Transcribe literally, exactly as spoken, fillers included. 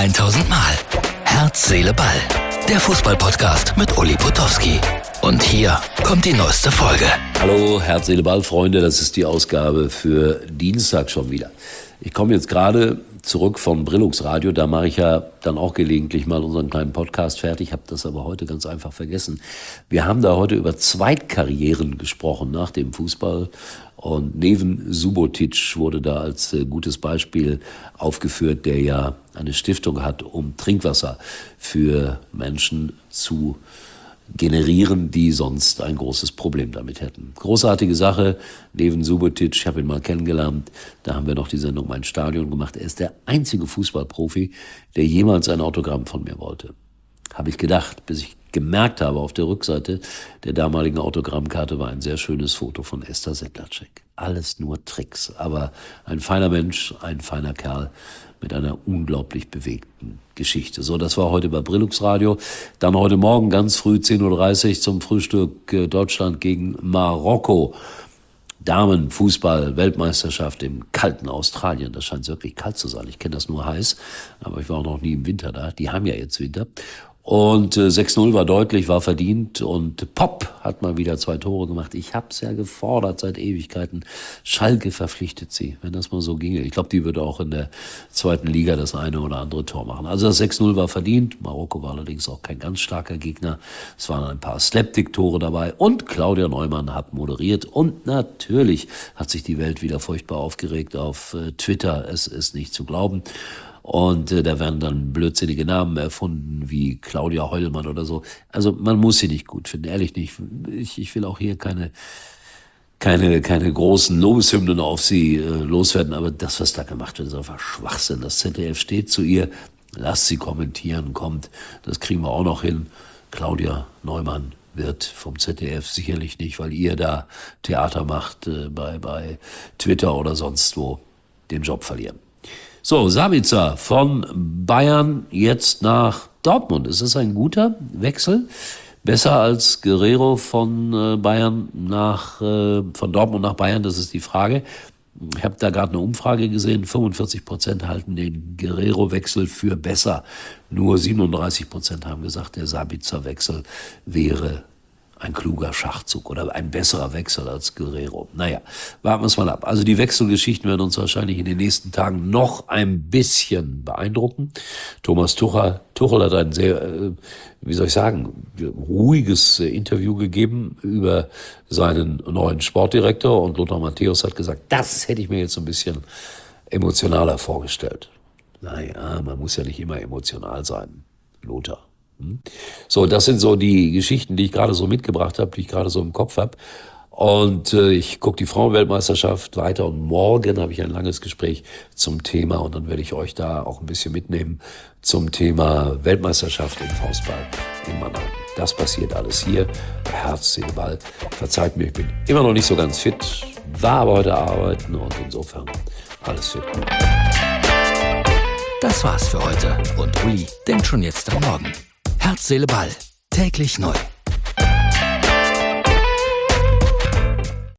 tausend Mal. Herz, Seele, Ball. Der Fußball-Podcast mit Uli Potowski. Und hier kommt die neueste Folge. Hallo, Herz, Seele, Ball, Freunde. Das ist die Ausgabe für Dienstag schon wieder. Ich komme jetzt gerade zurück von Brillux Radio. Da mache ich ja dann auch gelegentlich mal unseren kleinen Podcast fertig. Ich habe das aber heute ganz einfach vergessen. Wir haben da heute über Zweitkarrieren gesprochen nach dem Fußball. Und Neven Subotic wurde da als äh, gutes Beispiel aufgeführt, der ja eine Stiftung hat, um Trinkwasser für Menschen zu generieren, die sonst ein großes Problem damit hätten. Großartige Sache, Neven Subotic, ich habe ihn mal kennengelernt, da haben wir noch die Sendung Mein Stadion gemacht. Er ist der einzige Fußballprofi, der jemals ein Autogramm von mir wollte. Habe ich gedacht, bis ich gemerkt habe, auf der Rückseite der damaligen Autogrammkarte war ein sehr schönes Foto von Esther Sedlacek. Alles nur Tricks, aber ein feiner Mensch, ein feiner Kerl mit einer unglaublich bewegten Geschichte. So, das war heute bei Brillux Radio. Dann heute Morgen ganz früh, zehn Uhr dreißig zum Frühstück, äh, Deutschland gegen Marokko. Damenfußball, Weltmeisterschaft im kalten Australien. Das scheint wirklich kalt zu sein. Ich kenne das nur heiß, aber ich war auch noch nie im Winter da. Die haben ja jetzt Winter. Und äh, sechs null war deutlich, war verdient und Pop hat mal wieder zwei Tore gemacht. Ich hab's ja gefordert seit Ewigkeiten. Schalke verpflichtet sie, wenn das mal so ginge. Ich glaube, die würde auch in der zweiten Liga das eine oder andere Tor machen. Also das sechs null war verdient. Marokko war allerdings auch kein ganz starker Gegner. Es waren ein paar Slapdick-Tore dabei und Claudia Neumann hat moderiert. Und natürlich hat sich die Welt wieder furchtbar aufgeregt auf äh, Twitter. Es ist nicht zu glauben. Und äh, da werden dann blödsinnige Namen erfunden, wie Claudia Heudelmann oder so. Also man muss sie nicht gut finden, ehrlich nicht. Ich, ich will auch hier keine keine keine großen Lobeshymnen auf sie äh, loswerden, aber das, was da gemacht wird, ist einfach Schwachsinn. Das Z D F steht zu ihr, lasst sie kommentieren, kommt, das kriegen wir auch noch hin. Claudia Neumann wird vom Z D F sicherlich nicht, weil ihr da Theater macht, äh, bei, bei Twitter oder sonst wo, den Job verlieren. So, Sabitzer von Bayern jetzt nach Dortmund. Ist das ein guter Wechsel? Besser als Guerrero von äh, Bayern nach äh, von Dortmund nach Bayern? Das ist die Frage. Ich habe da gerade eine Umfrage gesehen. fünfundvierzig Prozent halten den Guerrero-Wechsel für besser. Nur siebenunddreißig Prozent haben gesagt, der Sabitzer-Wechsel wäre ein kluger Schachzug oder ein besserer Wechsel als Guerrero. Naja, warten wir es mal ab. Also die Wechselgeschichten werden uns wahrscheinlich in den nächsten Tagen noch ein bisschen beeindrucken. Thomas Tuchel, Tuchel hat ein sehr, äh, wie soll ich sagen, ruhiges äh, Interview gegeben über seinen neuen Sportdirektor und Lothar Matthäus hat gesagt, das hätte ich mir jetzt so ein bisschen emotionaler vorgestellt. Naja, man muss ja nicht immer emotional sein, Lothar. So, das sind so die Geschichten, die ich gerade so mitgebracht habe, die ich gerade so im Kopf habe. Und äh, ich gucke die Frauenweltmeisterschaft weiter und morgen habe ich ein langes Gespräch zum Thema und dann werde ich euch da auch ein bisschen mitnehmen zum Thema Weltmeisterschaft im Faustball in Mannheim. Das passiert alles hier bei Herz, Seele, Ball. Verzeiht mir, ich bin immer noch nicht so ganz fit, war aber heute arbeiten und insofern alles fit. Das war's für heute und Uli denkt schon jetzt am Morgen. Herz, Seele, Ball. Täglich neu.